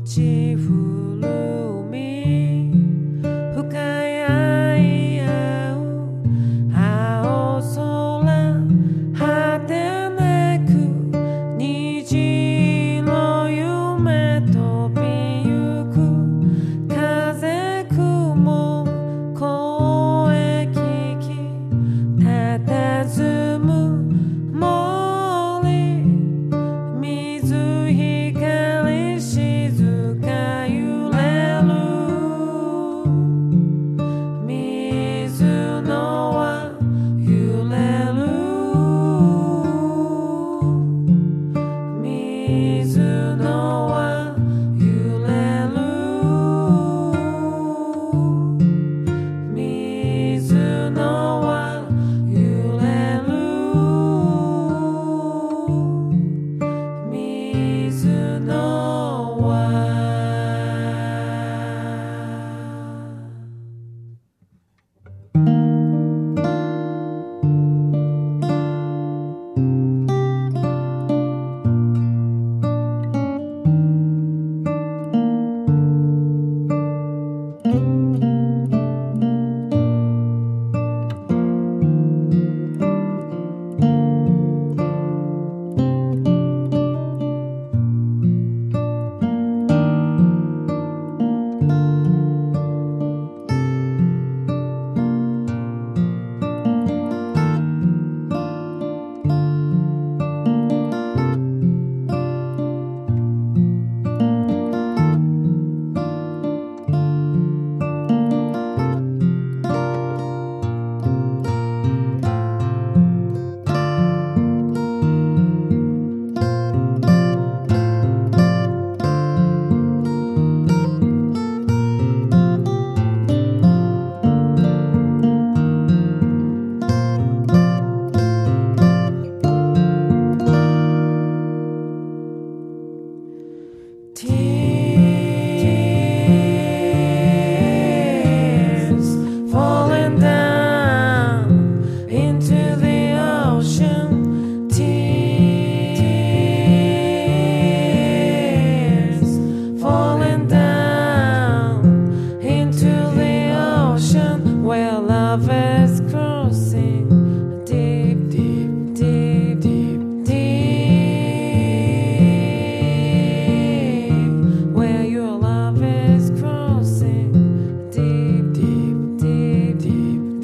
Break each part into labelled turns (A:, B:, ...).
A: ち降る海深い愛合う青空果てなく虹色夢飛びゆく風雲声聞き佇む森水光静か揺れる水の輪揺れる水の輪揺れる水の輪揺れる水の輪Falling down into the ocean, tears falling down into the ocean where love is crossing deep, deep, deep, deep, deep, where your love is crossing deep, deep, deep, deep,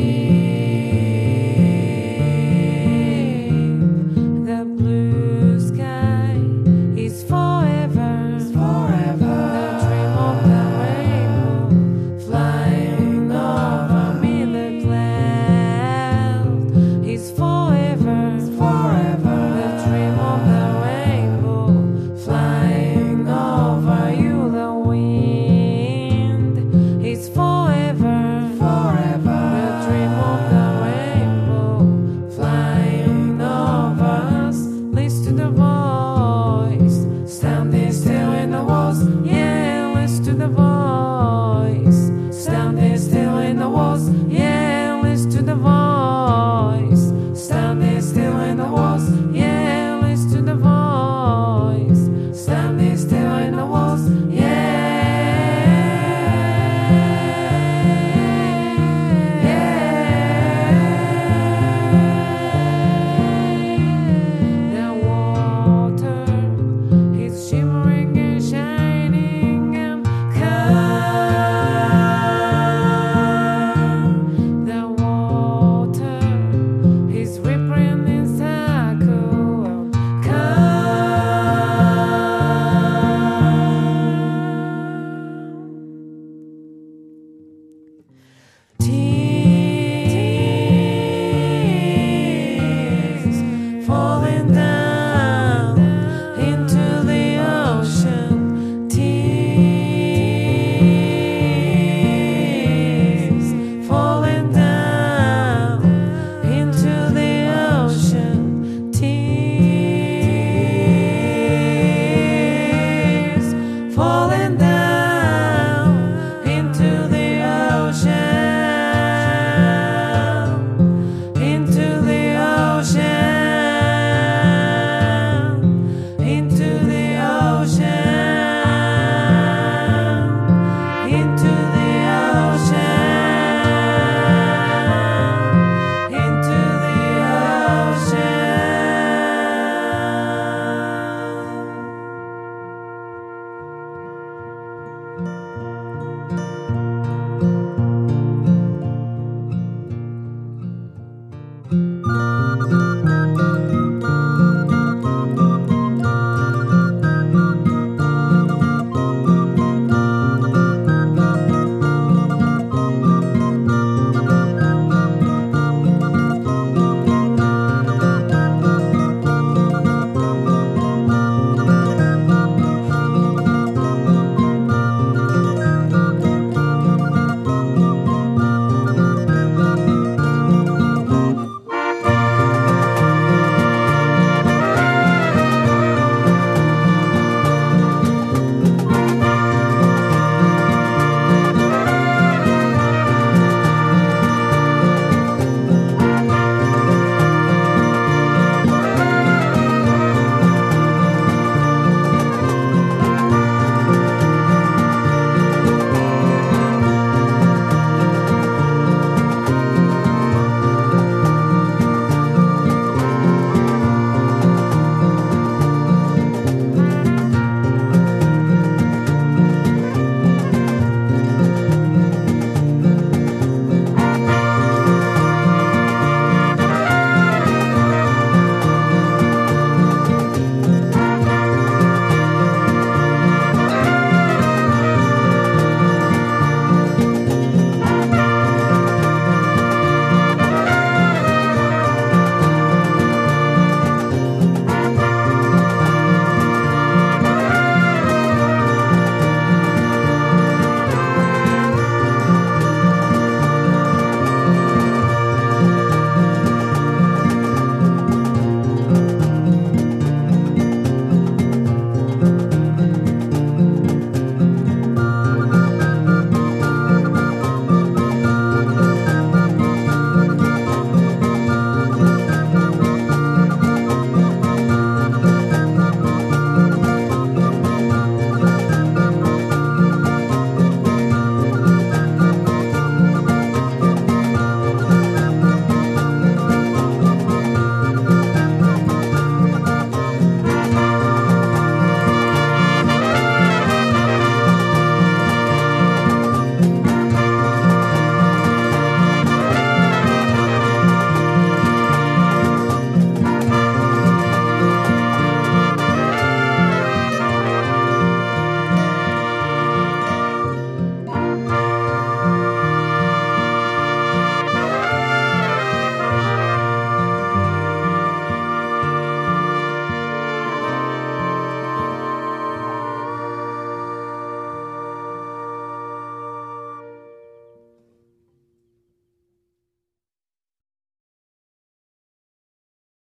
A: deep. The blue sky is forever, forever. The dream of the rainbow flying over me. The cloud is forever, forever. The dream of the rainbow flying over you. The wind is forever, forever. The dream of the rainbow flying over us leads to the